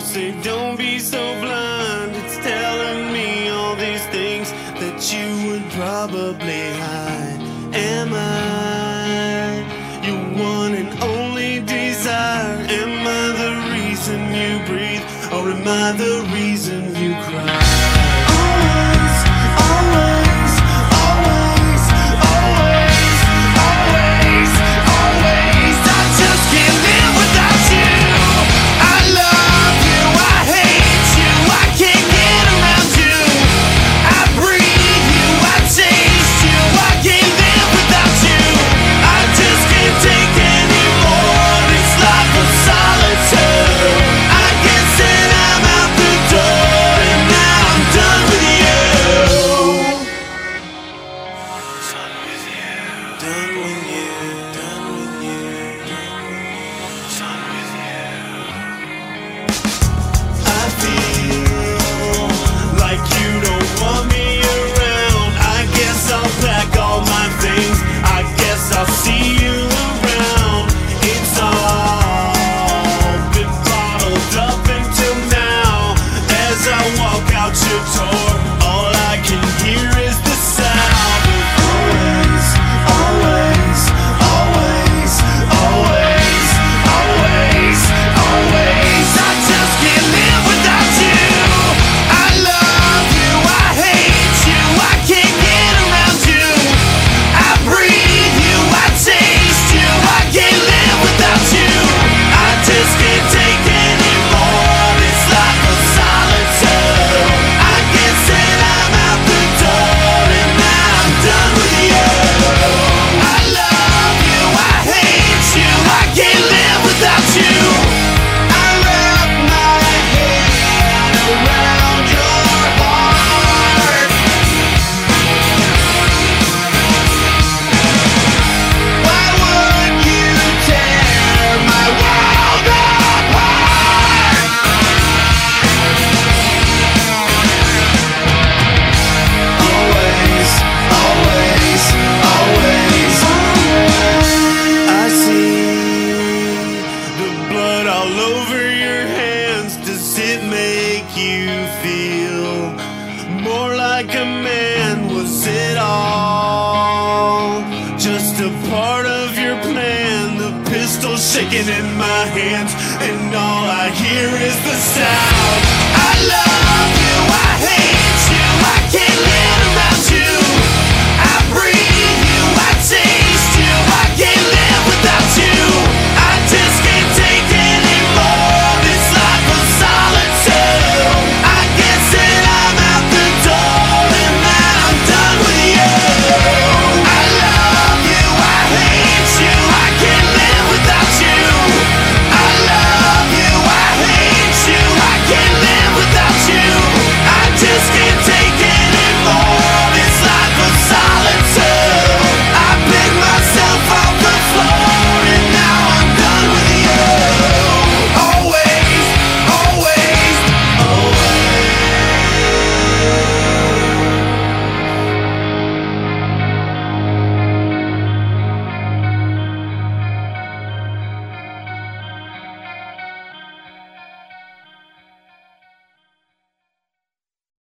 say don't be so blind. It's telling me all these things that you would probably hide. Am I your one and only desire? Am I the reason you breathe, or am I the reason you cry? Always, always, always, always, always, always. I just can't live without you. I love you, I hate you, I can't get around you. I breathe you, I taste you, I can't live without you. I just can't take anymore this life of solitude. I guess that I'm out the door and now I'm done with you. Done with you. Done with you. Done with you. Done with you. Done with you. I feel like you don't want me around. I guess I'll pack all my things. I guess I'll see you around. It's all been bottled up until now. As I walk out your door, all I can hear is the sound of always, always, always, always, always, always. I just can't live without you. I love you, I hate you, I can't get around you. I breathe you, I taste you, I can't live without you. I just can't take anymore this life of solitude. I guess that I'm out the door and now I'm done with you. I love you, I hate you, I can't live without you. I wrap my head around your heart. Why would you tear my world apart? Always, always, always, always. I see the blood all over your hands. Does it make you feel more like a man? Was it all just a part of your plan? The pistol shaking in my hands, and all I hear is the sound. I love